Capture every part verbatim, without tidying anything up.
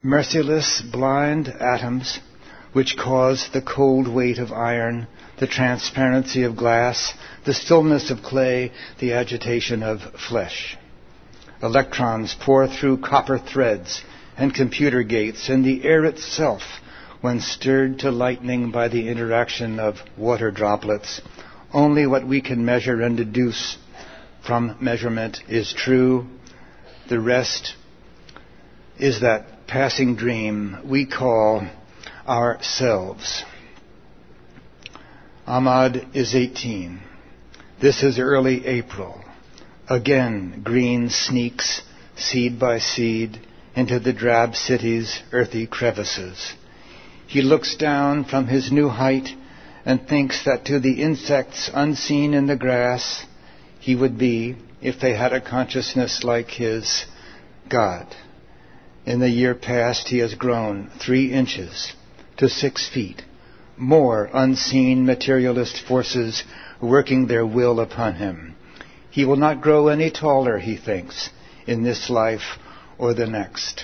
merciless, blind atoms which cause the cold weight of iron, the transparency of glass, the stillness of clay, the agitation of flesh. Electrons pour through copper threads and computer gates, and the air itself, when stirred to lightning by the interaction of water droplets, only what we can measure and deduce from measurement is true. The rest is that passing dream we call ourselves. Ahmad is eighteen. This is early April. Again, green sneaks, seed by seed, into the drab city's earthy crevices. He looks down from his new height and thinks that to the insects unseen in the grass, he would be, if they had a consciousness like his, God. In the year past, he has grown three inches to six feet, more unseen materialist forces working their will upon him. He will not grow any taller, he thinks, in this life or the next.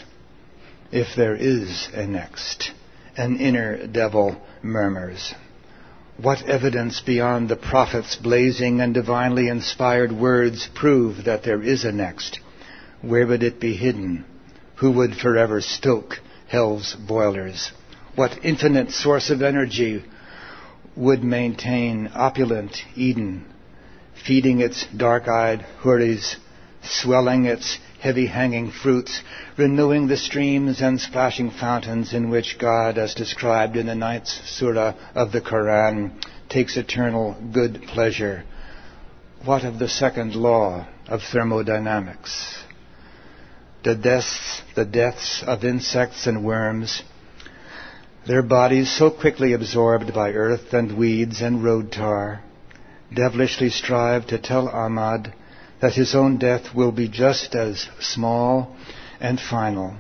If there is a next, an inner devil murmurs. What evidence beyond the prophet's blazing and divinely inspired words prove that there is a next? Where would it be hidden? Who would forever stoke hell's boilers? What infinite source of energy would maintain opulent Eden, feeding its dark-eyed houris, swelling its heavy-hanging fruits, renewing the streams and splashing fountains in which God, as described in the ninth surah of the Quran, takes eternal good pleasure? What of the second law of thermodynamics? The deaths, the deaths of insects and worms, their bodies so quickly absorbed by earth and weeds and road tar, devilishly strive to tell Ahmad that his own death will be just as small and final.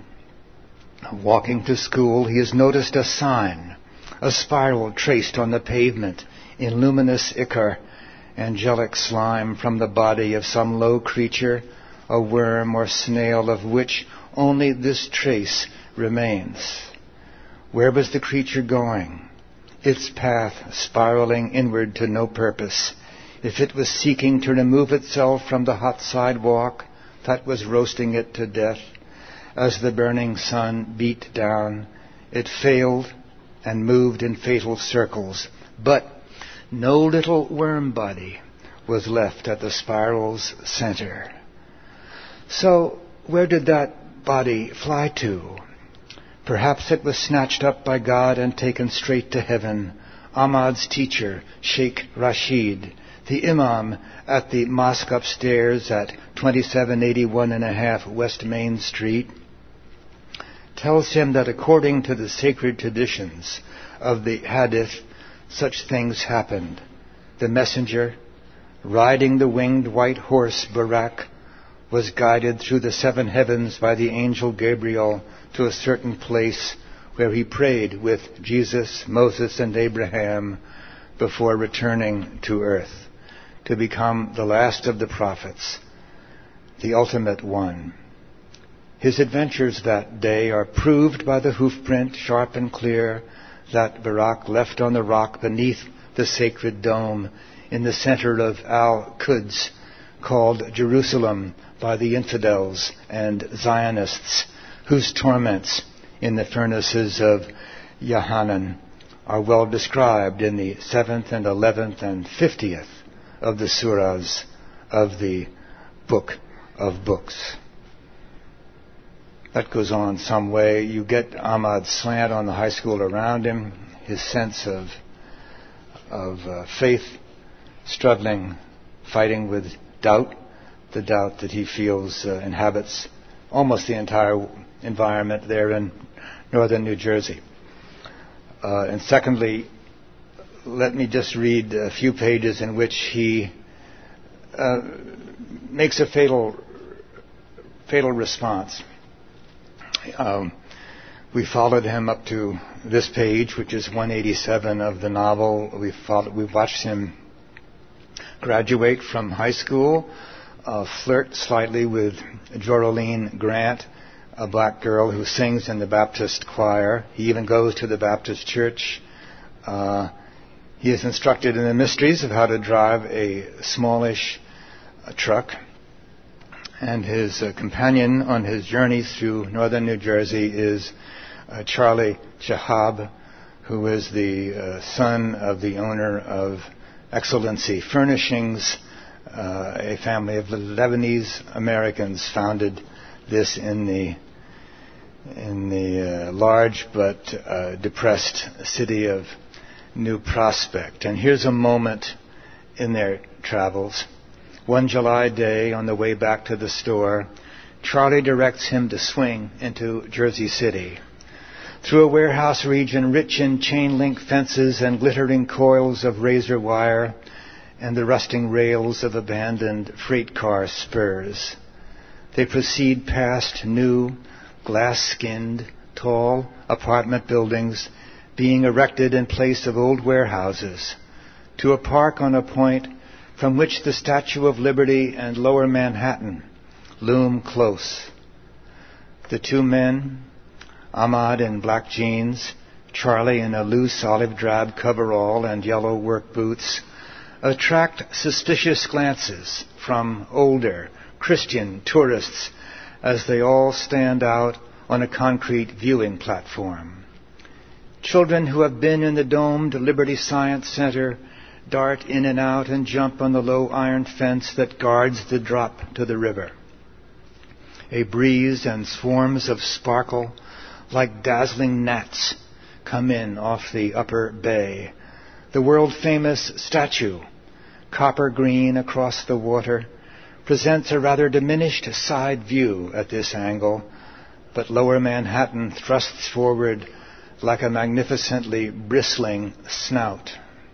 Walking to school, he has noticed a sign, a spiral traced on the pavement in luminous ichor, angelic slime from the body of some low creature, a worm or snail of which only this trace remains. Where was the creature going? Its path spiraling inward to no purpose. If it was seeking to remove itself from the hot sidewalk that was roasting it to death, as the burning sun beat down, it failed and moved in fatal circles. But no little worm body was left at the spiral's center. So where did that body fly to? Perhaps it was snatched up by God and taken straight to heaven. Ahmad's teacher, Sheikh Rashid, the imam at the mosque upstairs at twenty-seven eighty-one and a half West Main Street, tells him that according to the sacred traditions of the Hadith, such things happened. The messenger, riding the winged white horse Buraq, was guided through the seven heavens by the angel Gabriel to a certain place where he prayed with Jesus, Moses, and Abraham before returning to earth to become the last of the prophets, the ultimate one. His adventures that day are proved by the hoofprint, sharp and clear, that Buraq left on the rock beneath the sacred dome in the center of Al-Quds, called Jerusalem by the infidels and Zionists, whose torments in the furnaces of Yahanan are well described in the seventh and eleventh and fiftieth of the surahs of the Book of Books. That goes on some way. You get Ahmad's slant on the high school around him, his sense of of uh, faith, struggling, fighting with doubt, the doubt that he feels uh, inhabits almost the entire environment there in northern New Jersey. Uh, and secondly, let me just read a few pages in which he uh, makes a fatal, fatal response. Um, we followed him up to this page, which is one eighty-seven of the novel. We followed, we watched him graduate from high school, uh, flirt slightly with Joralyn Grant, a black girl who sings in the Baptist choir. He even goes to the Baptist church. Uh, he is instructed in the mysteries of how to drive a smallish uh, truck. And his uh, companion on his journeys through northern New Jersey is uh, Charlie Chehab, who is the uh, son of the owner of Excellency Furnishings. Uh, a family of Lebanese Americans founded this in the in the uh, large but uh, depressed city of New Prospect. And here's a moment in their travels. One July day, on the way back to the store, Charlie directs him to swing into Jersey City. Through a warehouse region rich in chain-link fences and glittering coils of razor wire and the rusting rails of abandoned freight car spurs. They proceed past new, glass-skinned, tall apartment buildings being erected in place of old warehouses, to a park on a point from which the Statue of Liberty and Lower Manhattan loom close. The two men, Ahmad in black jeans, Charlie in a loose olive drab coverall and yellow work boots, attract suspicious glances from older Christian tourists as they all stand out on a concrete viewing platform. Children who have been in the domed Liberty Science Center dart in and out and jump on the low iron fence that guards the drop to the river. A breeze and swarms of sparkle, like dazzling gnats, come in off the upper bay. The world-famous statue, copper green across the water, presents a rather diminished side view at this angle, but Lower Manhattan thrusts forward like a magnificently bristling snout.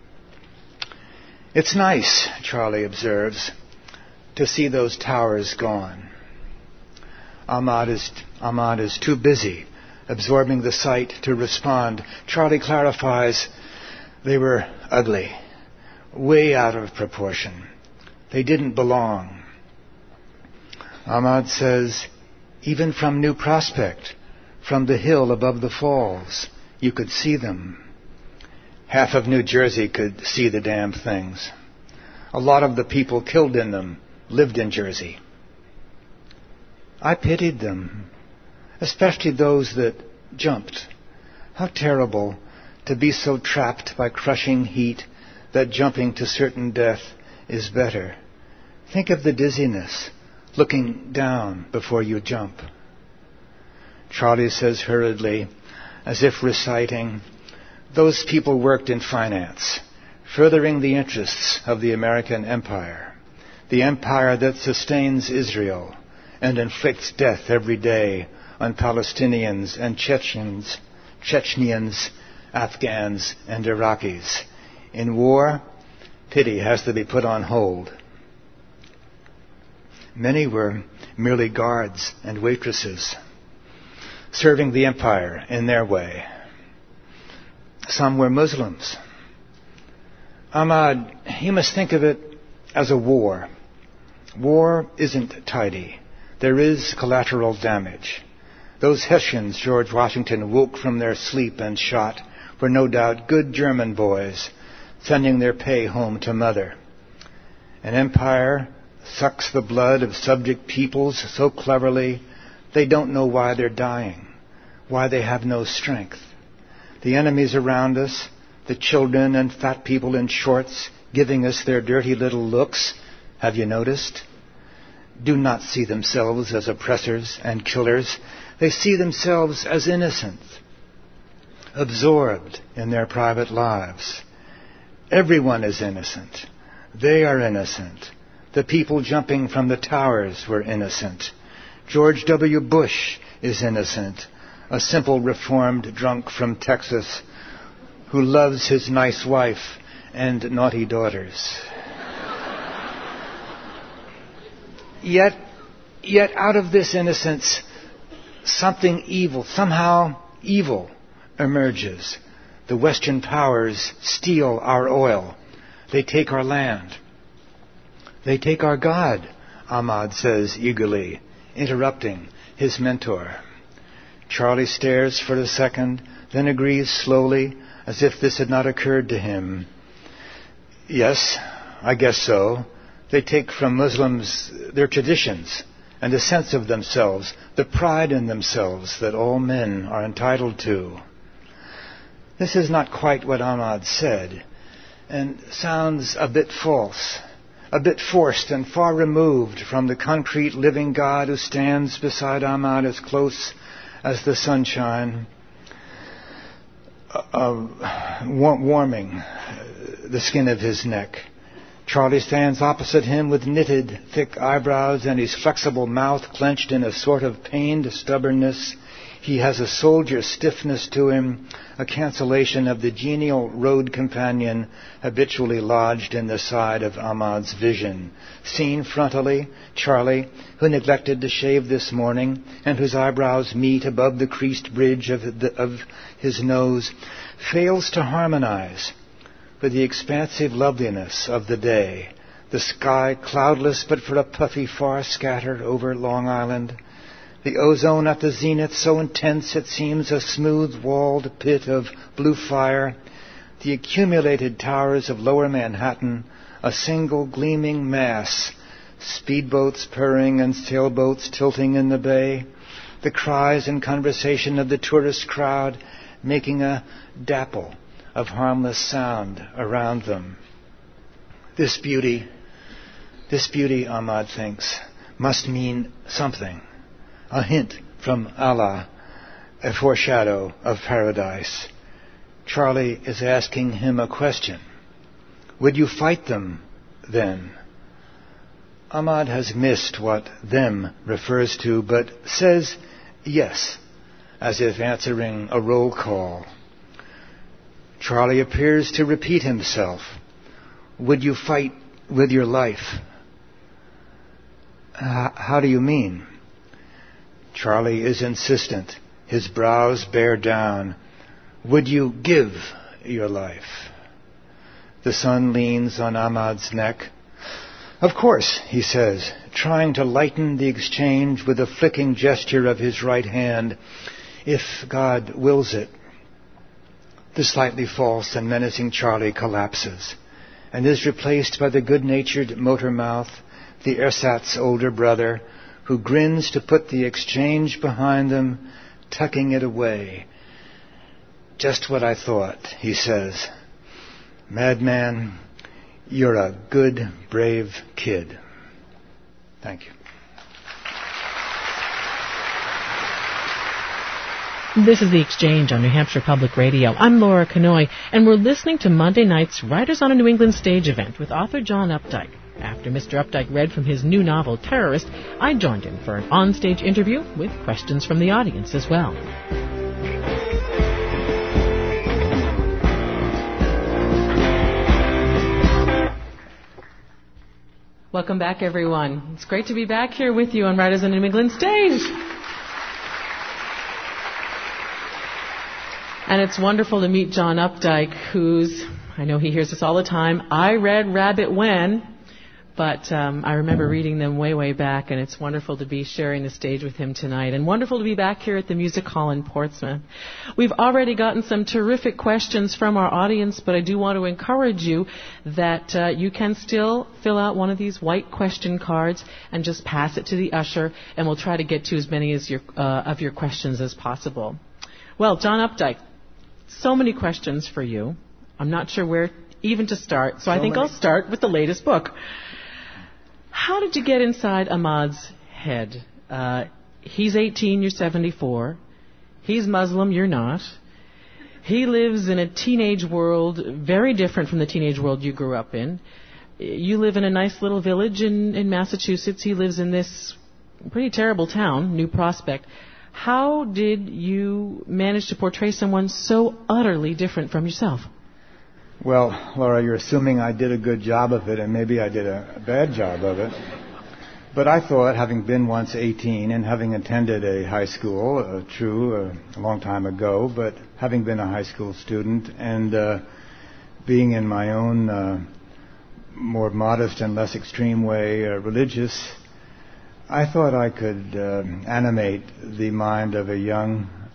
It's nice, Charlie observes, to see those towers gone. Ahmad is, Ahmad is too busy absorbing the sight to respond. Charlie clarifies, they were ugly, way out of proportion. They didn't belong. Ahmad says, even from New Prospect, from the hill above the falls, you could see them. Half of New Jersey could see the damn things. A lot of the people killed in them lived in Jersey. I pitied them, especially those that jumped. How terrible to be so trapped by crushing heat that jumping to certain death is better. Think of the dizziness, looking down before you jump. Charlie says hurriedly, as if reciting, those people worked in finance, furthering the interests of the American empire, the empire that sustains Israel and inflicts death every day on Palestinians and Chechens, Chechenians, Afghans, and Iraqis. In war, pity has to be put on hold. Many were merely guards and waitresses, serving the empire in their way. Some were Muslims. Ahmad, you must think of it as a war. War isn't tidy. There is collateral damage. Those Hessians George Washington woke from their sleep and shot were no doubt good German boys, sending their pay home to mother. An empire sucks the blood of subject peoples so cleverly they don't know why they're dying, why they have no strength. The enemies around us, the children and fat people in shorts giving us their dirty little looks, have you noticed? Do not see themselves as oppressors and killers. They see themselves as innocent, absorbed in their private lives. Everyone is innocent. They are innocent. The people jumping from the towers were innocent. George W. Bush is innocent, a simple reformed drunk from Texas who loves his nice wife and naughty daughters. Yet, yet out of this innocence, something evil, somehow evil, emerges. The Western powers steal our oil. They take our land. They take our God, Ahmad says eagerly, interrupting his mentor. Charlie stares for a second, then agrees slowly, as if this had not occurred to him. Yes, I guess so. They take from Muslims their traditions and a sense of themselves, the pride in themselves that all men are entitled to. This is not quite what Ahmad said, and sounds a bit false, a bit forced and far removed from the concrete living God who stands beside Ahmad as close as the sunshine, uh, warming the skin of his neck. Charlie stands opposite him with knitted, thick eyebrows and his flexible mouth clenched in a sort of pained stubbornness. He has a soldier's stiffness to him, a cancellation of the genial road companion habitually lodged in the side of Ahmad's vision. Seen frontally, Charlie, who neglected to shave this morning and whose eyebrows meet above the creased bridge of, the, of his nose, fails to harmonize with the expansive loveliness of the day. The sky cloudless but for a puffy far scatter over Long Island. The ozone at the zenith so intense it seems a smooth-walled pit of blue fire. The accumulated towers of lower Manhattan, a single gleaming mass. Speedboats purring and sailboats tilting in the bay. The cries and conversation of the tourist crowd making a dapple of harmless sound around them. This beauty, this beauty, Ahmad thinks, must mean something. A hint from Allah, a foreshadow of paradise. Charlie is asking him a question. Would you fight them then? Ahmad has missed what them refers to, but says yes, as if answering a roll call. Charlie appears to repeat himself. Would you fight with your life? H- how do you mean? Charlie is insistent. His brows bear down. Would you give your life? The sun leans on Ahmad's neck. Of course, he says, trying to lighten the exchange with a flicking gesture of his right hand, if God wills it. The slightly false and menacing Charlie collapses and is replaced by the good-natured motor mouth, the ersatz older brother, who grins to put the exchange behind them, tucking it away. Just what I thought, he says. Madman, you're a good, brave kid. Thank you. This is The Exchange on New Hampshire Public Radio. I'm Laura Kanoy, and we're listening to Monday night's Writers on a New England Stage event with author John Updike. After Mister Updike read from his new novel, Terrorist, I joined him for an on-stage interview with questions from the audience as well. Welcome back, everyone. It's great to be back here with you on Writers on a New England Stage. And it's wonderful to meet John Updike, who's, I know he hears this all the time, I read Rabbit When, but um, I remember reading them way, way back, and it's wonderful to be sharing the stage with him tonight, and wonderful to be back here at the Music Hall in Portsmouth. We've already gotten some terrific questions from our audience, but I do want to encourage you that uh, you can still fill out one of these white question cards and just pass it to the usher, and we'll try to get to as many as your, uh, of your questions as possible. Well, John Updike, so many questions for you. I'm not sure where even to start, so, so I think many. I'll start with the latest book. How did you get inside Ahmad's head? Uh, he's eighteen, you're seventy-four. He's Muslim, you're not. He lives in a teenage world very different from the teenage world you grew up in. You live in a nice little village in, in Massachusetts. He lives in this pretty terrible town, New Prospect. How did you manage to portray someone so utterly different from yourself? Well, Laura, you're assuming I did a good job of it, and maybe I did a bad job of it. But I thought, having been once eighteen and having attended a high school, uh, true, uh, a long time ago, but having been a high school student and uh, being in my own uh, more modest and less extreme way uh, religious, I thought I could uh, animate the mind of a young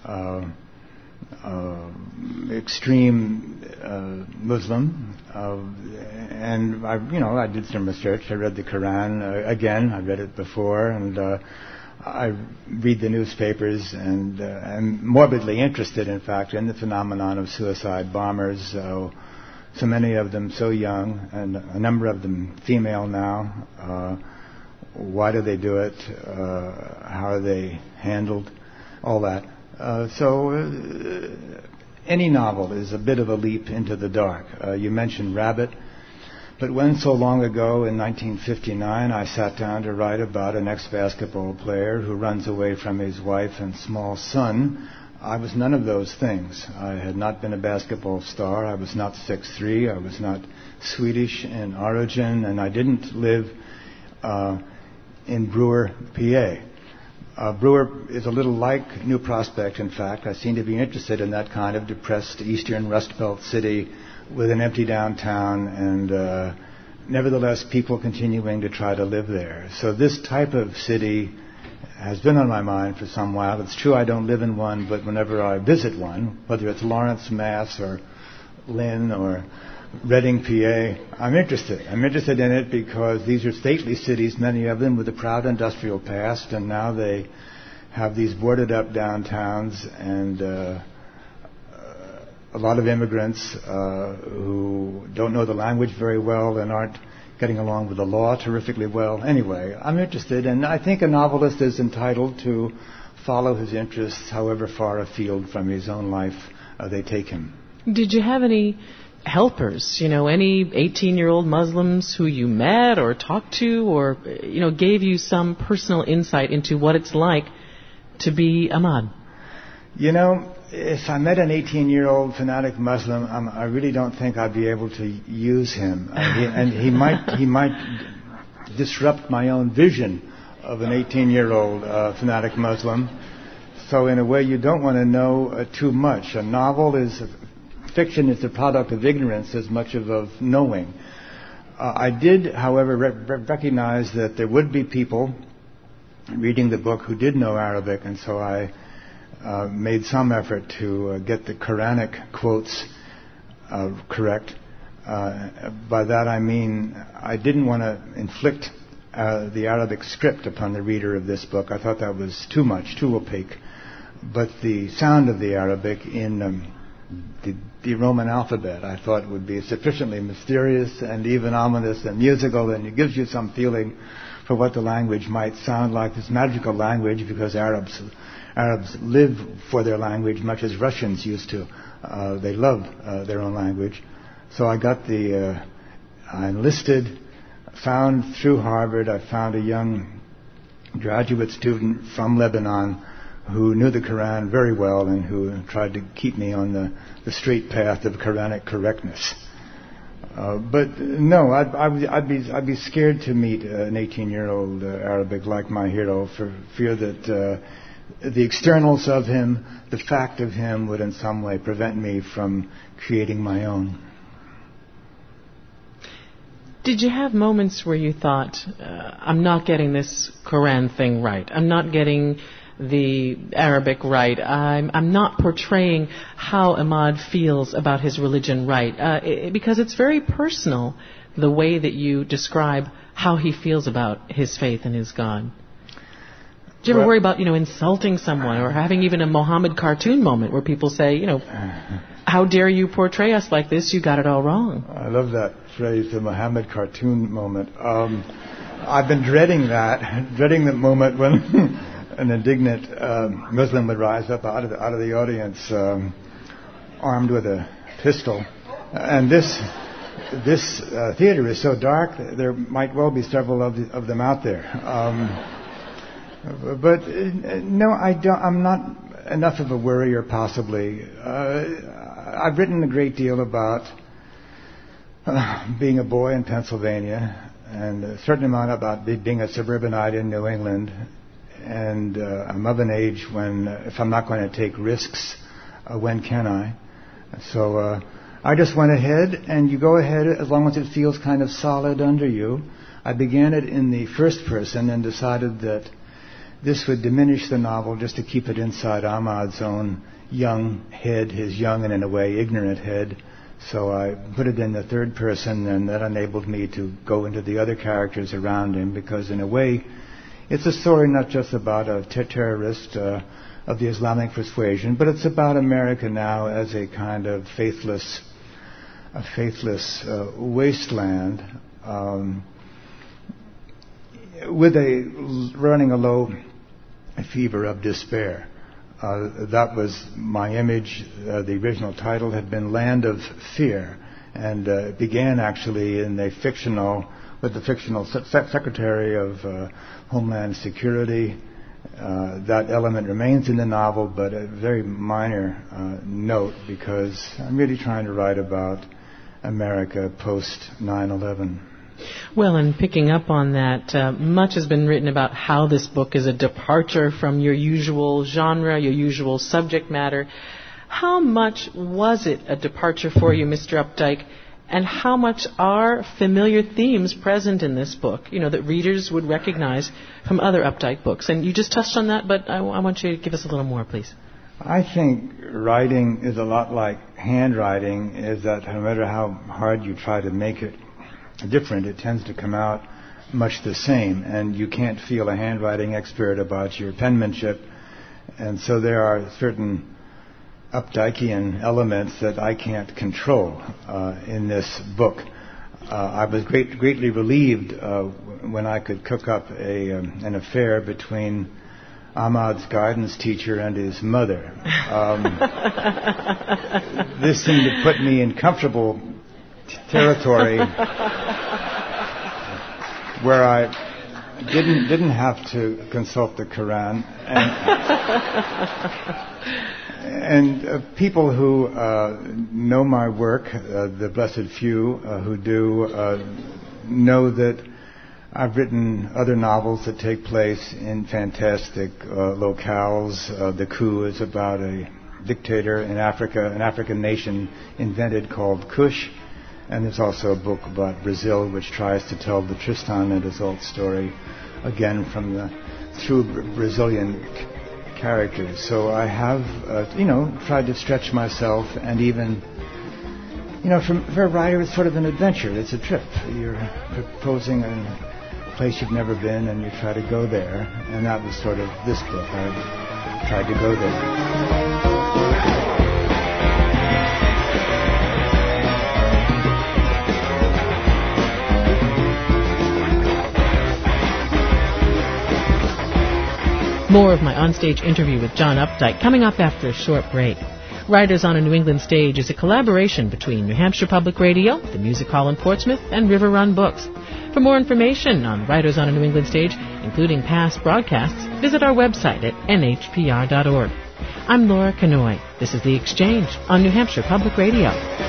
uh, uh, extreme uh, Muslim, uh, and I, you know, I did some research. I read the Quran uh, again. I read it before, and uh, I read the newspapers, and uh, I'm morbidly interested, in fact, in the phenomenon of suicide bombers. Uh, so many of them so young, and a number of them female now. Uh, why do they do it? Uh, how are they handled? All that. Uh, so uh, any novel is a bit of a leap into the dark. Uh, you mentioned Rabbit, but when so long ago in nineteen fifty-nine I sat down to write about an ex-basketball player who runs away from his wife and small son, I was none of those things. I had not been a basketball star. I was not six foot three. I was not Swedish in origin, and I didn't live uh, in Brewer, P A. Uh, Brewer is a little like New Prospect, in fact. I seem to be interested in that kind of depressed eastern Rust Belt city with an empty downtown and uh, nevertheless people continuing to try to live there. So this type of city has been on my mind for some while. It's true I don't live in one, but whenever I visit one, whether it's Lawrence, Mass, or Lynn, or Reading, P A, I'm interested. I'm interested in it because these are stately cities, many of them with a proud industrial past, and now they have these boarded up downtowns and uh, a lot of immigrants uh, who don't know the language very well and aren't getting along with the law terrifically well. Anyway, I'm interested, and I think a novelist is entitled to follow his interests however far afield from his own life uh, they take him. Did you have any helpers, you know, any eighteen-year-old Muslims who you met or talked to or, you know, gave you some personal insight into what it's like to be Ahmad? You know, if I met an eighteen-year-old fanatic Muslim, um, I really don't think I'd be able to use him. Uh, he, and he might he might disrupt my own vision of an eighteen-year-old uh, fanatic Muslim. So in a way, you don't want to know uh, too much. A novel is... Fiction is the product of ignorance as much as of knowing. Uh, I did, however, re- recognize that there would be people reading the book who did know Arabic, and so I uh, made some effort to uh, get the Quranic quotes uh, correct. Uh, by that I mean I didn't want to inflict uh, the Arabic script upon the reader of this book. I thought that was too much, too opaque. But the sound of the Arabic in um, the, the Roman alphabet, I thought, would be sufficiently mysterious and even ominous and musical, and it gives you some feeling for what the language might sound like, this magical language, because Arabs Arabs live for their language much as Russians used to. Uh, they love uh, their own language. So I got the, uh, I enlisted, found through Harvard, I found a young graduate student from Lebanon who knew the Quran very well and who tried to keep me on the, the straight path of Quranic correctness. Uh, but no, I'd, I'd, I'd be I'd be scared to meet uh, an eighteen-year-old uh, Arabic like my hero for fear that uh, the externals of him, the fact of him, would in some way prevent me from creating my own. Did you have moments where you thought, uh, I'm not getting this Quran thing right, I'm not getting the Arabic right, I'm, I'm not portraying how Ahmad feels about his religion right, uh, it, because it's very personal, the way that you describe how he feels about his faith and his God? Do you ever well, worry about, you know, insulting someone or having even a Mohammed cartoon moment where people say, you know, how dare you portray us like this, you got it all wrong? I love that phrase, the Mohammed cartoon moment. Um, I've been dreading that, dreading the moment when an indignant um, Muslim would rise up out of the, out of the audience, um, armed with a pistol. And this this uh, theater is so dark, there might well be several of, the, of them out there. Um, but uh, no, I don't. I'm not enough of a worrier, possibly. Uh, I've written a great deal about uh, being a boy in Pennsylvania, and a certain amount about being a suburbanite in New England. And uh, I'm of an age when, uh, if I'm not going to take risks, uh, when can I? So uh, I just went ahead, and you go ahead as long as it feels kind of solid under you. I began it in the first person and decided that this would diminish the novel just to keep it inside Ahmad's own young head, his young and in a way ignorant head. So I put it in the third person, and that enabled me to go into the other characters around him, because in a way it's a story not just about a ter- terrorist uh, of the Islamic persuasion, but it's about America now as a kind of faithless, a faithless uh, wasteland, um, with a running a low fever of despair. Uh, that was my image. Uh, the original title had been Land of Fear, and uh, it began actually in a fictional, with the fictional se- Secretary of uh, Homeland Security. Uh, that element remains in the novel, but a very minor uh, note, because I'm really trying to write about America post nine eleven. Well, and picking up on that, uh, much has been written about how this book is a departure from your usual genre, your usual subject matter. How much was it a departure for you, Mister Updike, and how much are familiar themes present in this book, you know, that readers would recognize from other Updike books? And you just touched on that, but I, I want you to give us a little more, please. I think writing is a lot like handwriting, is that no matter how hard you try to make it different, it tends to come out much the same, and you can't feel a handwriting expert about your penmanship. And so there are certain Updikean elements that I can't control uh, in this book. Uh, I was great, greatly relieved uh, when I could cook up a um, an affair between Ahmad's guidance teacher and his mother. Um, this seemed to put me in comfortable t- territory where I didn't didn't have to consult the Quran, and, and uh, people who uh, know my work, uh, the blessed few uh, who do, uh, know that I've written other novels that take place in fantastic uh, locales. Uh, the Coup is about a dictator in Africa, an African nation invented called Kush. And there's also a book about Brazil, which tries to tell the Tristan and Isolde story, again from the through Brazilian c- characters. So I have, uh, you know, tried to stretch myself, and even, you know, for, for a writer, it's sort of an adventure. It's a trip. You're proposing a place you've never been, and you try to go there. And that was sort of this book. I tried to go there. More of my onstage interview with John Updike coming up after a short break. Writers on a New England Stage is a collaboration between New Hampshire Public Radio, the Music Hall in Portsmouth, and River Run Books. For more information on Writers on a New England Stage, including past broadcasts, visit our website at N H P R dot org. I'm Laura Kanoy. This is The Exchange on New Hampshire Public Radio.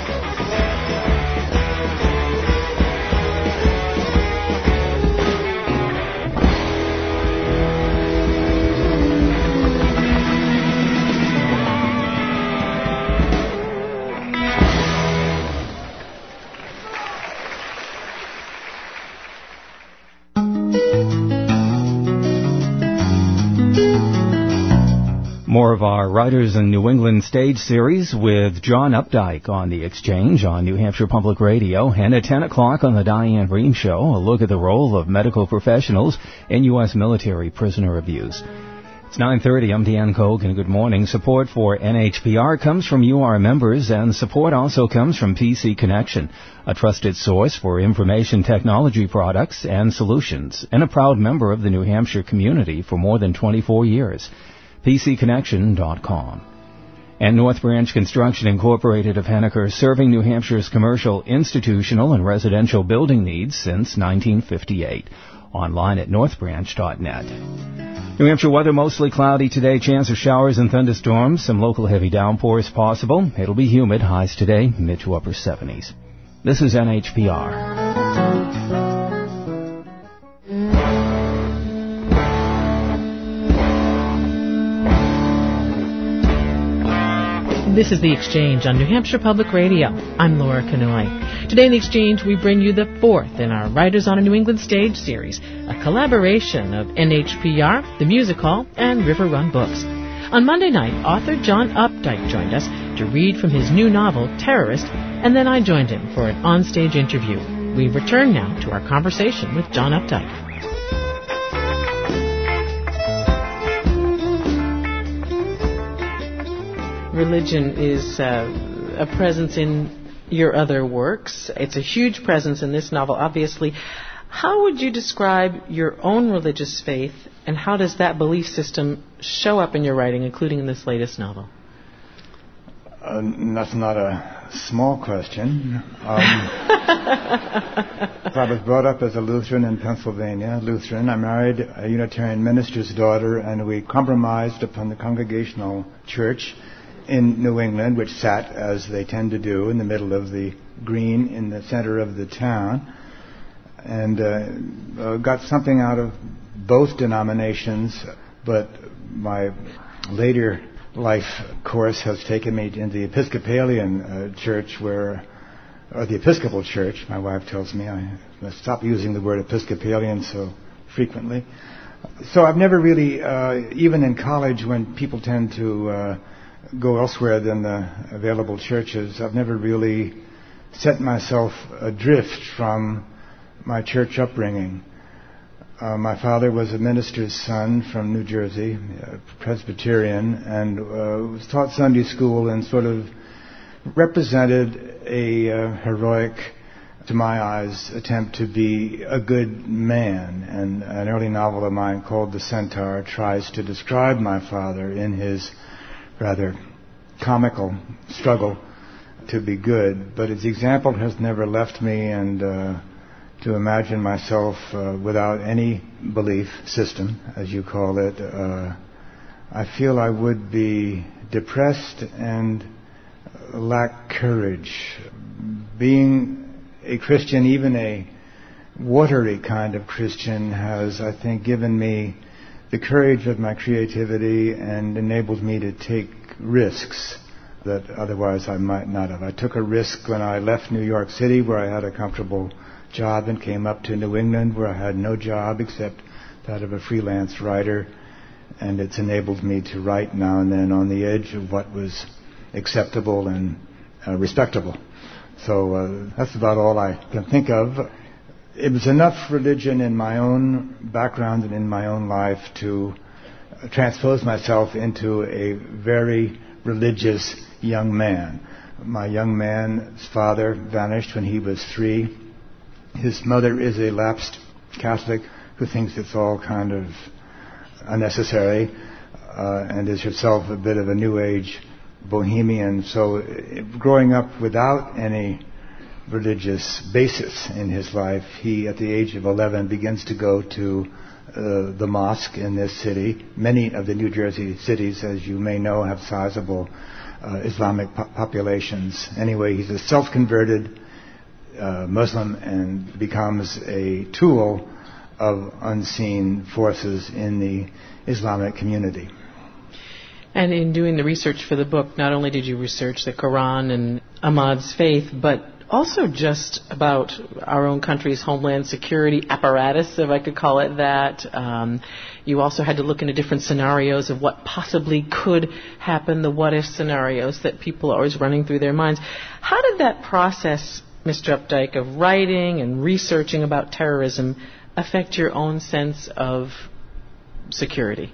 More of our Writers in New England Stage series with John Updike on The Exchange on New Hampshire Public Radio, and at ten o'clock on the Diane Rehm Show, a look at the role of medical professionals in U S military prisoner abuse. It's nine thirty. I'm Dan Koch, and good morning. Support for N H P R comes from you, our members, and support also comes from P C Connection, a trusted source for information technology products and solutions, and a proud member of the New Hampshire community for more than twenty-four years. P C connection dot com. And North Branch Construction Incorporated of Henniker, serving New Hampshire's commercial, institutional, and residential building needs since nineteen fifty-eight. Online at north branch dot net. New Hampshire weather mostly cloudy today. Chance of showers and thunderstorms. Some local heavy downpours possible. It'll be humid. Highs today, mid to upper seventies. This is N H P R. This is The Exchange on New Hampshire Public Radio. I'm Laura Kanoy. Today in The Exchange, we bring you the fourth in our Writers on a New England Stage series, a collaboration of N H P R, the Music Hall, and River Run Books. On Monday night, author John Updike joined us to read from his new novel, Terrorist, and then I joined him for an onstage interview. We return now to our conversation with John Updike. Religion is uh, a presence in your other works. It's a huge presence in this novel, obviously. How would you describe your own religious faith, and how does that belief system show up in your writing, including in this latest novel? Uh, that's not a small question. Um, I was brought up as a Lutheran in Pennsylvania, Lutheran. I married a Unitarian minister's daughter, and we compromised upon the Congregational Church in New England, which sat, as they tend to do, in the middle of the green in the center of the town, and uh, uh, got something out of both denominations, but my later life course has taken me into the Episcopalian uh, church, where, or the Episcopal church. My wife tells me I must stop using the word Episcopalian so frequently. So I've never really, uh, even in college, when people tend to uh, go elsewhere than the available churches, I've never really set myself adrift from my church upbringing. Uh, my father was a minister's son from New Jersey, a Presbyterian, and uh, was taught Sunday school and sort of represented a uh, heroic, to my eyes, attempt to be a good man. And an early novel of mine called The Centaur tries to describe my father in his rather comical struggle to be good. But his example has never left me, and uh, to imagine myself uh, without any belief system, as you call it, uh, I feel I would be depressed and lack courage. Being a Christian, even a watery kind of Christian, has, I think, given me the courage of my creativity and enabled me to take risks that otherwise I might not have. I took a risk when I left New York City, where I had a comfortable job, and came up to New England, where I had no job except that of a freelance writer, and it's enabled me to write now and then on the edge of what was acceptable and uh, respectable. So uh, that's about all I can think of. It was enough religion in my own background and in my own life to transpose myself into a very religious young man. My young man's father vanished when he was three. His mother is a lapsed Catholic who thinks it's all kind of unnecessary, uh, and is herself a bit of a New Age bohemian. So uh, growing up without any religious basis in his life, he, at the age of eleven, begins to go to uh, the mosque in this city. Many of the New Jersey cities, as you may know, have sizable uh, Islamic po- populations. Anyway, he's a self-converted Uh, Muslim, and becomes a tool of unseen forces in the Islamic community. And in doing the research for the book, not only did you research the Quran and Ahmad's faith, but also just about our own country's homeland security apparatus, if I could call it that. Um, you also had to look into different scenarios of what possibly could happen, the what-if scenarios that people are always running through their minds. How did that process, Mister Updike, of writing and researching about terrorism affect your own sense of security?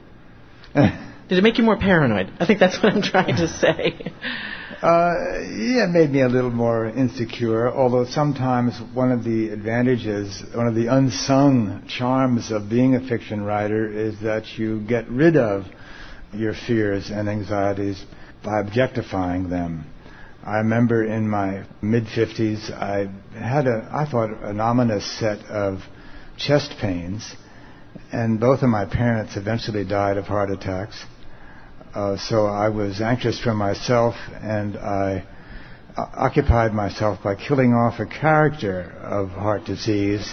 Did it make you more paranoid? I think that's what I'm trying to say. Uh, yeah, it made me a little more insecure, although sometimes one of the advantages, one of the unsung charms of being a fiction writer is that you get rid of your fears and anxieties by objectifying them. I remember in my mid-fifties, I had a, I thought, an ominous set of chest pains, and both of my parents eventually died of heart attacks. Uh, so I was anxious for myself, and I uh, occupied myself by killing off a character of heart disease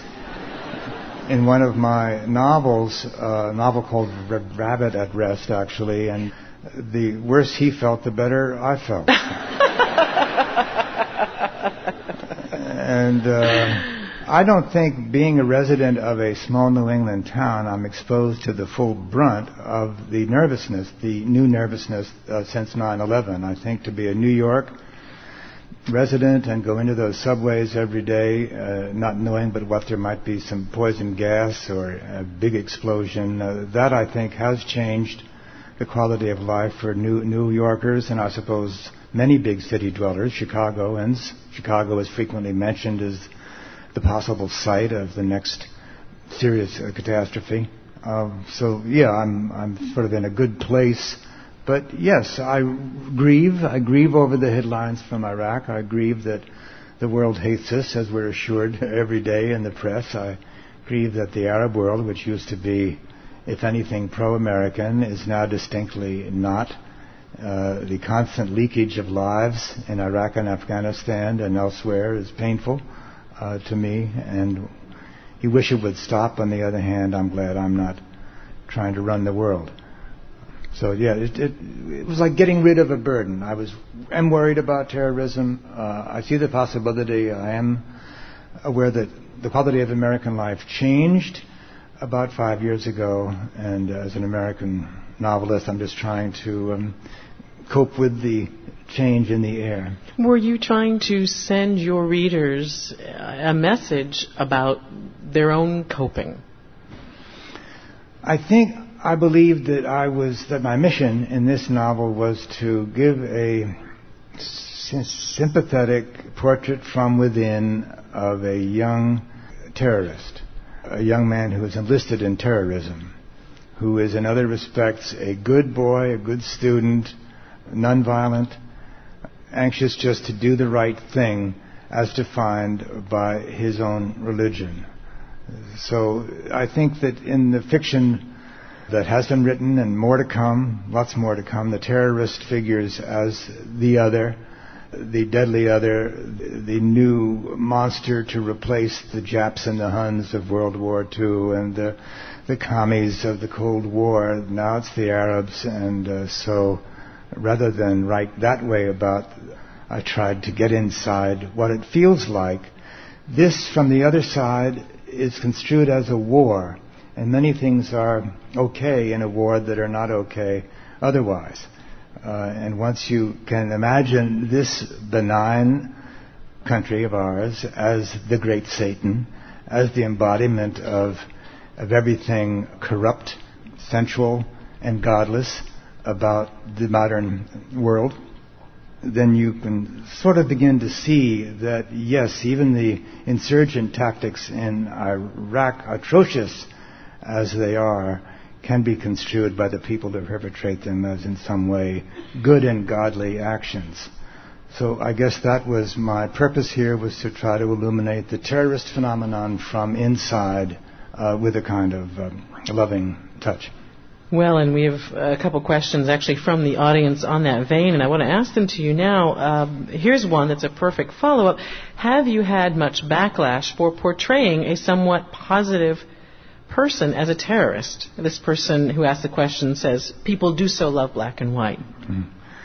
in one of my novels, uh, a novel called Rabbit at Rest, actually, and the worse he felt, the better I felt. And uh, I don't think, being a resident of a small New England town, I'm exposed to the full brunt of the nervousness, the new nervousness uh, since nine eleven. I think to be a New York resident and go into those subways every day, uh, not knowing but what there might be some poison gas or a big explosion, uh, that I think has changed the quality of life for New New Yorkers, and I suppose many big city dwellers, Chicagoans. Chicago is frequently mentioned as the possible site of the next serious uh, catastrophe. Um, so yeah, I'm I'm sort of in a good place. But yes, I grieve. I grieve over the headlines from Iraq. I grieve that the world hates us, as we're assured every day in the press. I grieve that the Arab world, which used to be, if anything, pro-American, is now distinctly not. Uh, the constant leakage of lives in Iraq and Afghanistan and elsewhere is painful uh, to me, and you wish it would stop. On the other hand, I'm glad I'm not trying to run the world. So yeah, it, it, it was like getting rid of a burden. I was am worried about terrorism. Uh, I see the possibility. I am aware that the quality of American life changed about five years ago, and as an American novelist, I'm just trying to um, cope with the change in the air. Were you trying to send your readers a message about their own coping? I think I believed that I was that my mission in this novel was to give a sympathetic portrait from within of a young terrorist, a young man who is enlisted in terrorism, who is in other respects a good boy, a good student, nonviolent, anxious just to do the right thing as defined by his own religion. So I think that in the fiction that has been written, and more to come, lots more to come, the terrorist figures as the other, the deadly other, the new monster to replace the Japs and the Huns of World War Two and the, the commies of the Cold War. Now it's the Arabs, and uh, so rather than write that way about, I tried to get inside what it feels like. This, from the other side, is construed as a war, and many things are okay in a war that are not okay otherwise. Uh, and once you can imagine this benign country of ours as the great Satan, as the embodiment of, of everything corrupt, sensual, and godless about the modern world, then you can sort of begin to see that, yes, even the insurgent tactics in Iraq, atrocious as they are, can be construed by the people that perpetrate them as in some way good and godly actions. So I guess that was my purpose here, was to try to illuminate the terrorist phenomenon from inside uh, with a kind of um, loving touch. Well, and we have a couple questions actually from the audience on that vein, and I want to ask them to you now. Um, here's one that's a perfect follow-up. Have you had much backlash for portraying a somewhat positive person as a terrorist? This person who asked the question says, people do so love black and white. Mm.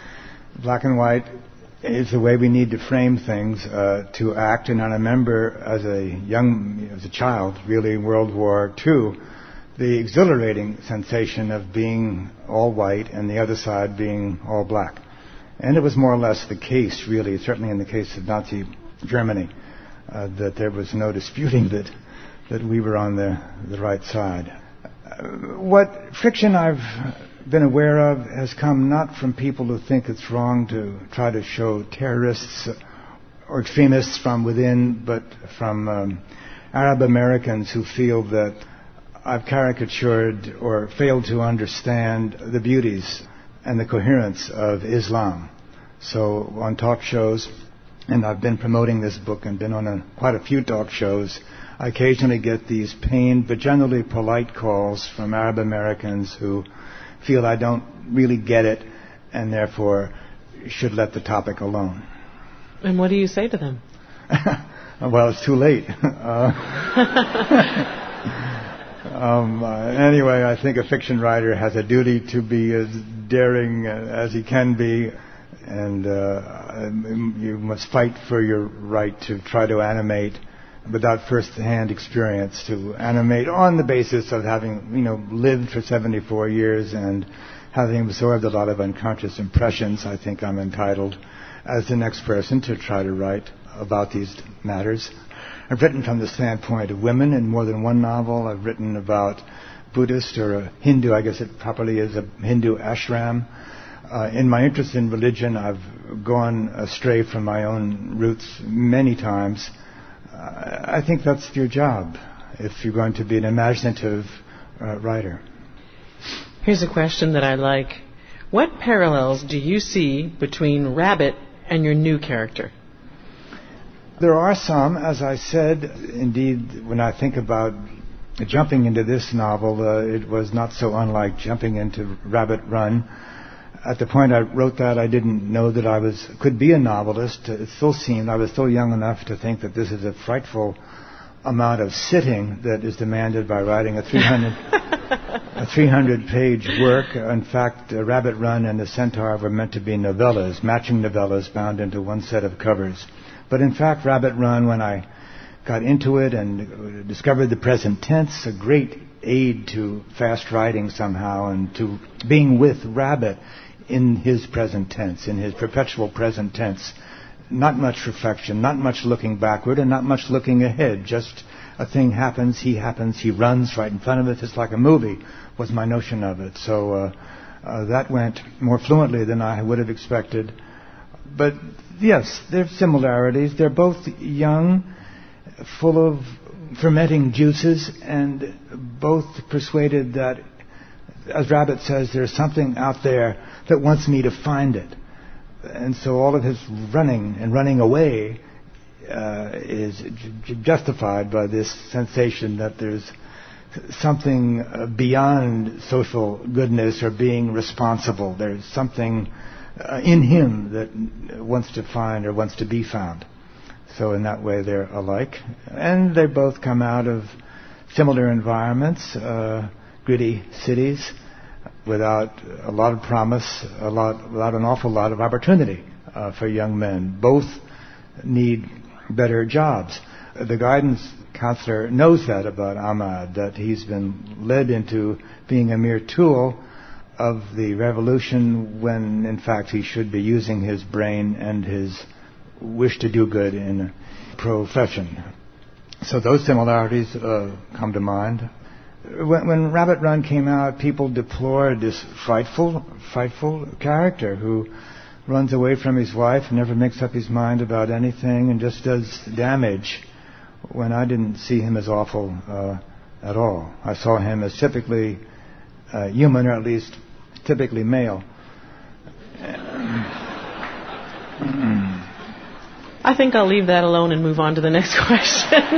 Black and white is the way we need to frame things, uh, to act. And I remember as a young, as a child, really, in World War Two, the exhilarating sensation of being all white and the other side being all black. And it was more or less the case, really, certainly in the case of Nazi Germany, uh, that there was no disputing that that we were on the, the right side. Uh, what fiction I've been aware of has come not from people who think it's wrong to try to show terrorists or extremists from within, but from um, Arab Americans who feel that I've caricatured or failed to understand the beauties and the coherence of Islam. So on talk shows, and I've been promoting this book and been on a, quite a few talk shows, I occasionally get these pained but generally polite calls from Arab Americans who feel I don't really get it and therefore should let the topic alone. And what do you say to them? Well, it's too late. uh, Um, uh, anyway, I think a fiction writer has a duty to be as daring as he can be, and uh, you must fight for your right to try to animate without first-hand experience, to animate on the basis of having, you know, lived for seventy-four years and having absorbed a lot of unconscious impressions. I think I'm entitled, as the next person, to try to write about these matters. I've written from the standpoint of women in more than one novel. I've written about Buddhist or a Hindu, I guess it properly is a Hindu ashram. Uh, in my interest in religion, I've gone astray from my own roots many times. Uh, I think that's your job if you're going to be an imaginative uh, writer. Here's a question that I like. What parallels do you see between Rabbit and your new character? There are some, as I said. Indeed, when I think about jumping into this novel, uh, it was not so unlike jumping into Rabbit Run. At the point I wrote that, I didn't know that I was could be a novelist. It still seemed I was still young enough to think that this is a frightful amount of sitting that is demanded by writing a three hundred a three hundred page work. In fact, uh, Rabbit Run and The Centaur were meant to be novellas, matching novellas bound into one set of covers. But in fact, Rabbit Run, when I got into it and discovered the present tense, a great aid to fast writing somehow, and to being with Rabbit in his present tense, in his perpetual present tense. Not much reflection, not much looking backward, and not much looking ahead. Just a thing happens, he happens, he runs right in front of it. It's like a movie, was my notion of it. So uh, uh, that went more fluently than I would have expected. But yes, there are similarities. They're both young, full of fermenting juices, and both persuaded that, as Rabbit says, there's something out there that wants me to find it. And so all of his running and running away uh, is j- justified by this sensation that there's something uh, beyond social goodness or being responsible. There's something uh, in him that wants to find or wants to be found. So in that way they're alike. And they both come out of similar environments, uh, gritty cities, without a lot of promise, a lot, without an awful lot of opportunity uh, for young men. Both need better jobs. The guidance counselor knows that about Ahmad, that he's been led into being a mere tool of the revolution when, in fact, he should be using his brain and his wish to do good in a profession. So those similarities uh, come to mind. When, when Rabbit Run came out, people deplored this frightful, frightful character who runs away from his wife, never makes up his mind about anything, and just does damage, when I didn't see him as awful uh, at all. I saw him as typically uh, human, or at least typically male. I think I'll leave that alone and move on to the next question.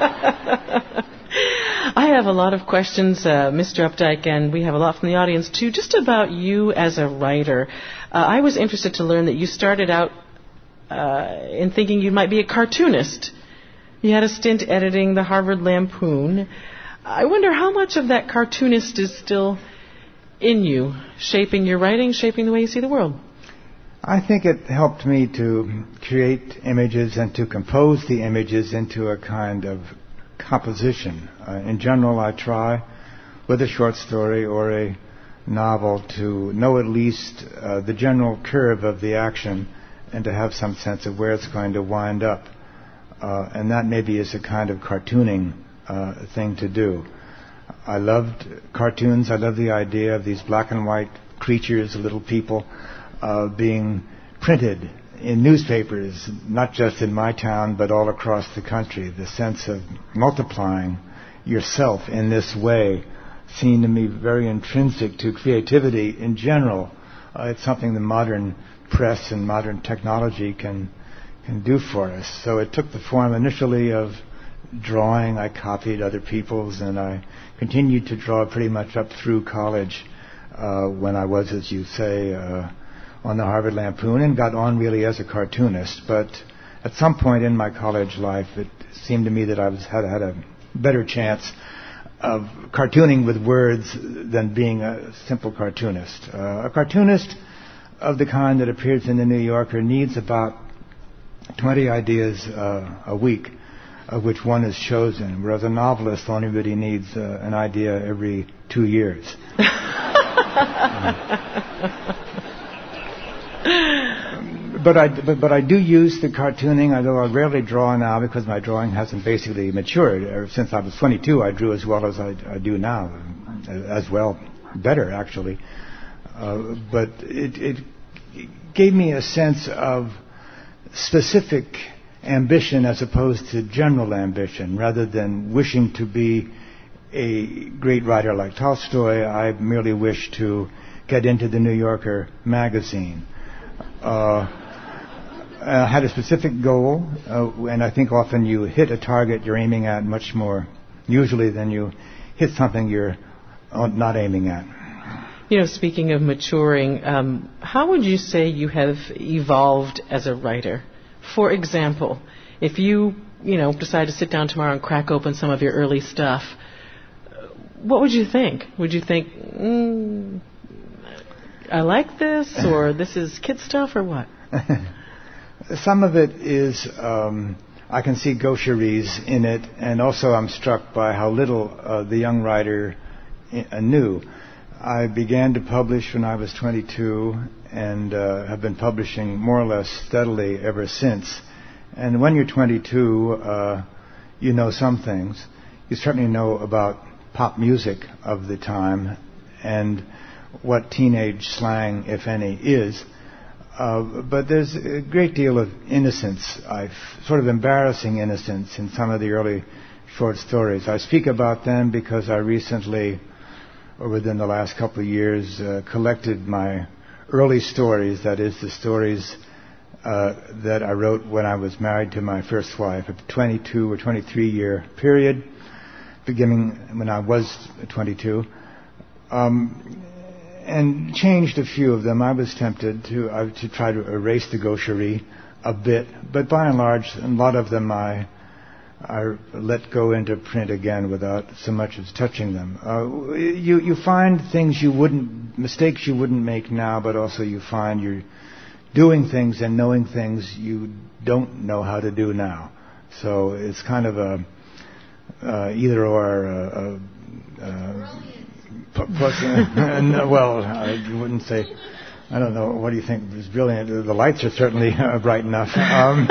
I have a lot of questions, uh, Mister Updike, and we have a lot from the audience too, just about you as a writer. Uh, I was interested to learn that you started out uh, in thinking you might be a cartoonist. You had a stint editing the Harvard Lampoon. I wonder how much of that cartoonist is still in you, shaping your writing, shaping the way you see the world. I think it helped me to create images and to compose the images into a kind of composition. Uh, in general, I try, with a short story or a novel, to know at least uh, the general curve of the action and to have some sense of where it's going to wind up. Uh, and that maybe is a kind of cartooning uh, thing to do. I loved cartoons. I loved the idea of these black and white creatures, little people, uh, being printed in newspapers, not just in my town, but all across the country. The sense of multiplying yourself in this way seemed to me very intrinsic to creativity in general. Uh, it's something the modern press and modern technology can can do for us. So it took the form initially of drawing. I copied other people's, and I continued to draw pretty much up through college uh, when I was, as you say, uh, on the Harvard Lampoon, and got on really as a cartoonist. But at some point in my college life, it seemed to me that I was had, had a better chance of cartooning with words than being a simple cartoonist. Uh, a cartoonist of the kind that appears in the New Yorker needs about twenty ideas uh, a week, of which one is chosen, whereas a novelist only really needs uh, an idea every two years. um, but I but, but I do use the cartooning, although I rarely draw now because my drawing hasn't basically matured. Ever since I was twenty-two, I drew as well as I, I do now, as well, better actually. Uh, but it, it gave me a sense of specific ambition as opposed to general ambition. Rather than wishing to be a great writer like Tolstoy, I merely wished to get into the New Yorker magazine. Uh, I had a specific goal, uh, and I think often you hit a target you're aiming at much more usually than you hit something you're not aiming at. You know, speaking of maturing, um, how would you say you have evolved as a writer? For example, if you, you know, decide to sit down tomorrow and crack open some of your early stuff, what would you think? Would you think, mm, I like this, or this is kid stuff, or what? Some of it is, um, I can see gaucheries in it, and also I'm struck by how little uh, the young writer I- knew. I began to publish when I was twenty-two and uh, have been publishing more or less steadily ever since. And when you're twenty-two, uh, you know some things. You certainly know about pop music of the time and what teenage slang, if any, is. Uh, but there's a great deal of innocence, I've, sort of embarrassing innocence in some of the early short stories. I speak about them because I recently, or within the last couple of years, uh, collected my early stories, that is, the stories uh, that I wrote when I was married to my first wife, a twenty-two or twenty-three year period, beginning when I was twenty-two, um, and changed a few of them. I was tempted to uh, to try to erase the gaucherie a bit, but by and large, a lot of them I I let go into print again without so much as touching them. Uh, you you find things you wouldn't, mistakes you wouldn't make now, but also you find you're doing things and knowing things you don't know how to do now. So it's kind of a uh, either or. Uh, uh, plus, uh, well, I wouldn't say. I don't know. What do you think is brilliant? The lights are certainly uh, bright enough. Um,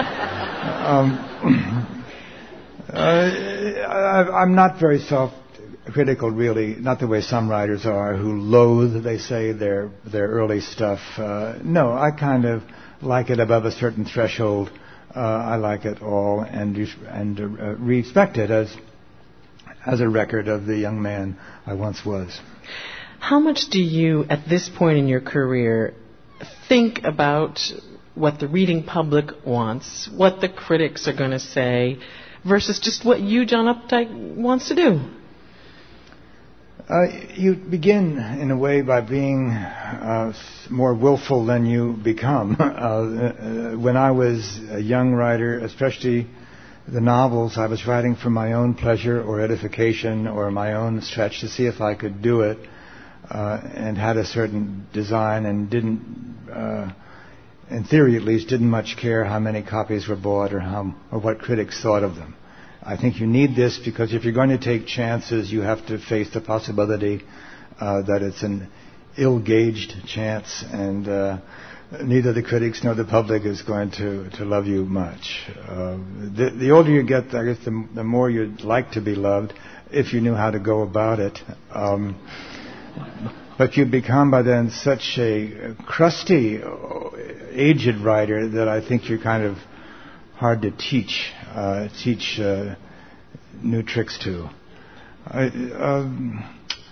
um, Uh, I, I'm not very self-critical, really. Not the way some writers are, who loathe, they say, their their early stuff. Uh, no, I kind of like it above a certain threshold. Uh, I like it all, and and uh, respect it as as a record of the young man I once was. How much do you, at this point in your career, think about what the reading public wants, what the critics are going to say, versus just what you, John Updike, wants to do? Uh, you begin, in a way, by being uh, more willful than you become. Uh, uh, when I was a young writer, especially the novels, I was writing for my own pleasure or edification or my own stretch to see if I could do it, uh, and had a certain design and didn't, uh, in theory at least, didn't much care how many copies were bought or how or what critics thought of them. I think you need this because if you're going to take chances, you have to face the possibility uh, that it's an ill-gauged chance, and uh, neither the critics nor the public is going to, to love you much. Uh, the, the older you get, I guess, the, the more you'd like to be loved if you knew how to go about it. Um, but you become by then such a crusty, aged writer that I think you're kind of hard to teach, uh, teach uh, new tricks to. I, um,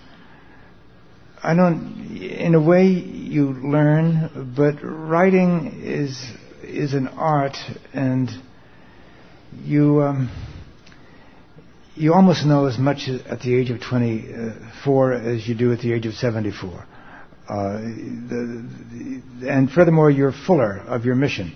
I don't. In a way, you learn, but writing is is an art, and you um, you almost know as much at the age of twenty-four as you do at the age of seventy-four. Uh, the, the, and furthermore, you're fuller of your mission.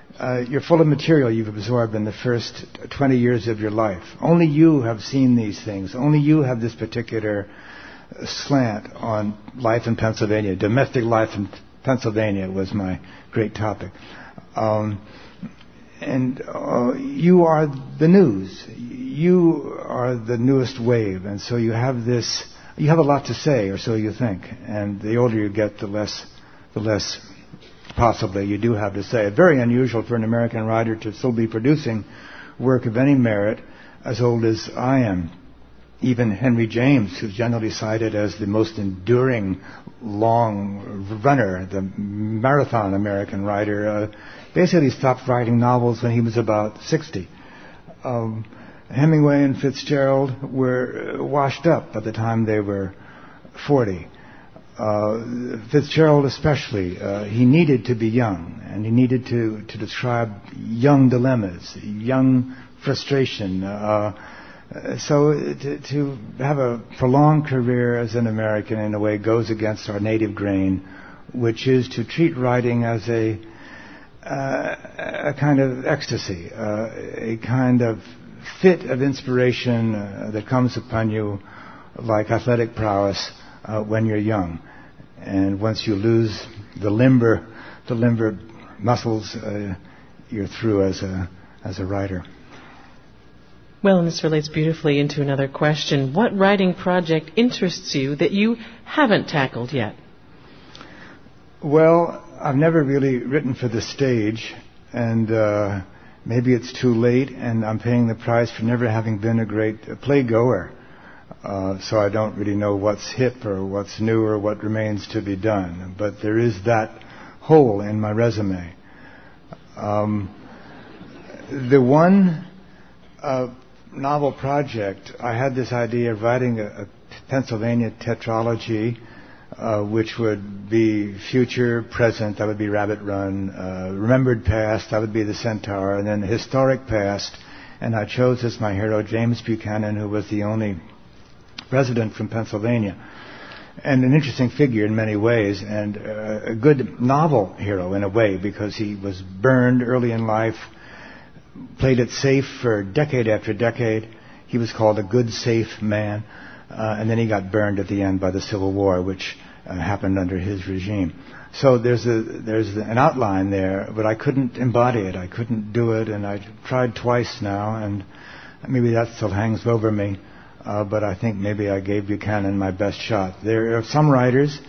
uh, you're full of material you've absorbed in the first twenty years of your life. Only you have seen these things. Only you have this particular slant on life in Pennsylvania. Domestic life in Pennsylvania was my great topic. Um, and uh, you are the news. You are the newest wave, and so you have this. You have a lot to say, or so you think. And the older you get, the less, the less possibly you do have to say. It's very unusual for an American writer to still be producing work of any merit as old as I am. Even Henry James, who's generally cited as the most enduring long runner, the marathon American writer, uh, basically stopped writing novels when he was about sixty. Um, Hemingway and Fitzgerald were washed up by the time they were forty. Uh, Fitzgerald especially, uh, he needed to be young, and he needed to, to describe young dilemmas, young frustration. Uh, so to, to have a prolonged career as an American in a way goes against our native grain, which is to treat writing as a, uh, a kind of ecstasy, uh, a kind of fit of inspiration uh, that comes upon you like athletic prowess uh, when you're young. And once you lose the limber, the limber muscles, uh, you're through as a as a writer. Well, and this relates beautifully into another question. What writing project interests you that you haven't tackled yet? Well, I've never really written for the stage, and uh, maybe it's too late, and I'm paying the price for never having been a great playgoer. Uh, so I don't really know what's hip or what's new or what remains to be done. But there is that hole in my resume. Um, the one uh, novel project, I had this idea of writing a, a Pennsylvania tetralogy, uh, which would be future, present, that would be Rabbit Run, uh, remembered past, that would be The Centaur, and then historic past. And I chose as my hero James Buchanan, who was the only resident from Pennsylvania, and an interesting figure in many ways, and uh, a good novel hero in a way, because he was burned early in life, played it safe for decade after decade. He was called a good, safe man, uh, and then he got burned at the end by the Civil War, which uh, happened under his regime. So there's a there's an outline there, but I couldn't embody it. I couldn't do it, and I tried twice now, and maybe that still hangs over me. Uh, but I think maybe I gave Buchanan my best shot. There are some writers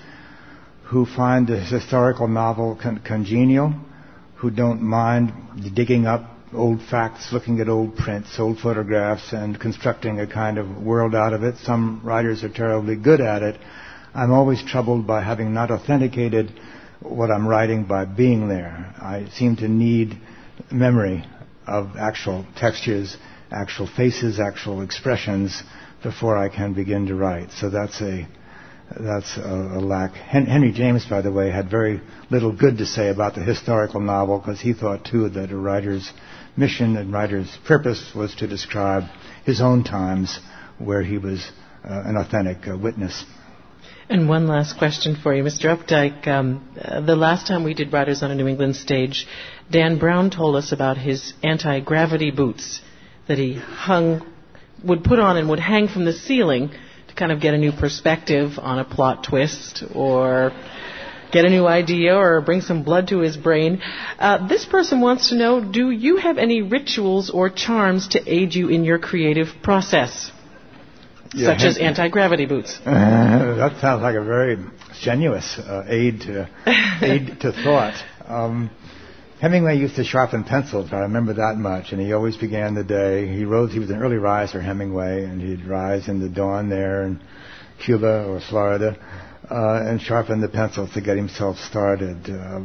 who find the historical novel con- congenial, who don't mind digging up old facts, looking at old prints, old photographs, and constructing a kind of world out of it. Some writers are terribly good at it. I'm always troubled by having not authenticated what I'm writing by being there. I seem to need memory of actual textures, actual faces, actual expressions, before I can begin to write. So that's a that's a, a lack. Hen- Henry James, by the way, had very little good to say about the historical novel, because he thought too that a writer's mission and writer's purpose was to describe his own times where he was uh, an authentic uh, witness. And one last question for you, Mister Updike. Um, uh, the last time we did Writers on a New England Stage, Dan Brown told us about his anti-gravity boots that he hung would put on and would hang from the ceiling to kind of get a new perspective on a plot twist or get a new idea or bring some blood to his brain. Uh, this person wants to know, do you have any rituals or charms to aid you in your creative process, yeah, such as anti-gravity boots? Uh, that sounds like a very strenuous uh, aid to aid to thought. Um, Hemingway used to sharpen pencils, I remember that much, and he always began the day. He rose, he was an early riser, Hemingway, and he'd rise in the dawn there in Cuba or Florida, uh, and sharpen the pencils to get himself started. Uh,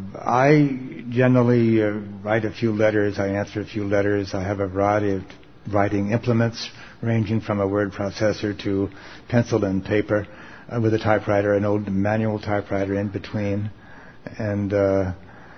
I generally uh, write a few letters, I answer a few letters. I have a variety of writing implements, ranging from a word processor to pencil and paper, uh, with a typewriter, an old manual typewriter in between, and uh,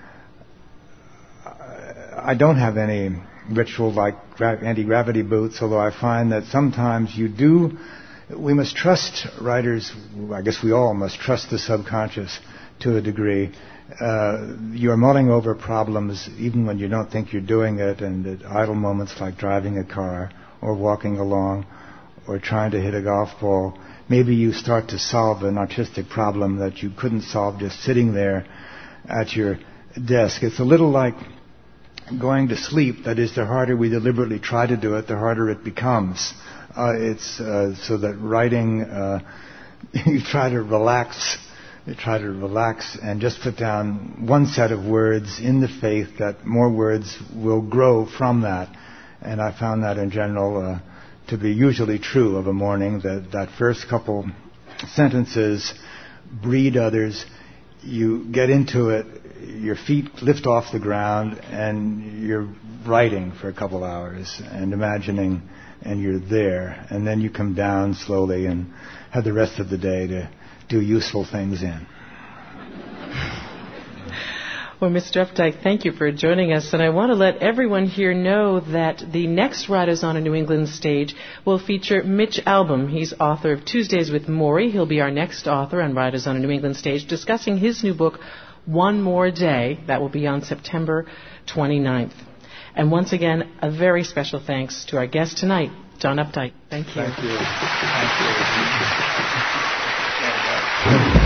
I don't have any ritual like gra- anti-gravity boots, although I find that sometimes you do, we must trust writers, I guess we all must trust the subconscious to a degree, uh, you're mulling over problems even when you don't think you're doing it, and at idle moments like driving a car or walking along or trying to hit a golf ball, maybe you start to solve an artistic problem that you couldn't solve just sitting there at your desk. It's a little like going to sleep. That is, the harder we deliberately try to do it, the harder it becomes. Uh, it's uh, so that writing, uh, you try to relax, you try to relax and just put down one set of words in the faith that more words will grow from that. And I found that in general uh, to be usually true of a morning, that that first couple sentences breed others. You get into it, your feet lift off the ground, and you're writing for a couple hours and imagining, and you're there. And then you come down slowly and have the rest of the day to do useful things in. Well, Mister Updike, thank you for joining us. And I want to let everyone here know that the next Writers on a New England Stage will feature Mitch Albom. He's author of Tuesdays with Morrie. He'll be our next author on Writers on a New England Stage, discussing his new book, One More Day. That will be on September twenty-ninth. And once again, a very special thanks to our guest tonight, John Updike. Thank you. Thank you. Thank you.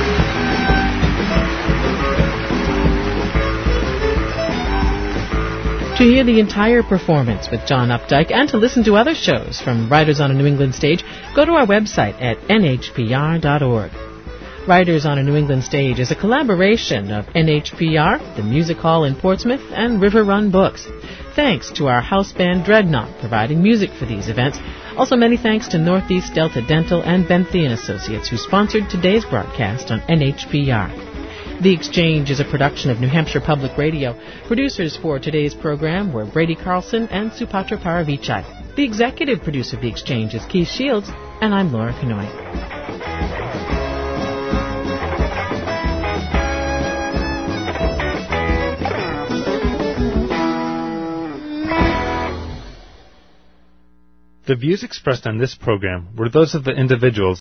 To hear the entire performance with John Updike and to listen to other shows from Writers on a New England Stage, go to our website at N H P R dot org. Writers on a New England Stage is a collaboration of N H P R, the Music Hall in Portsmouth, and River Run Books. Thanks to our house band Dreadnought, providing music for these events. Also many thanks to Northeast Delta Dental and Benthian Associates, who sponsored today's broadcast on N H P R. The Exchange is a production of New Hampshire Public Radio. Producers for today's program were Brady Carlson and Supatra Paravichai. The executive producer of The Exchange is Keith Shields, and I'm Laura Kanoy. The views expressed on this program were those of the individuals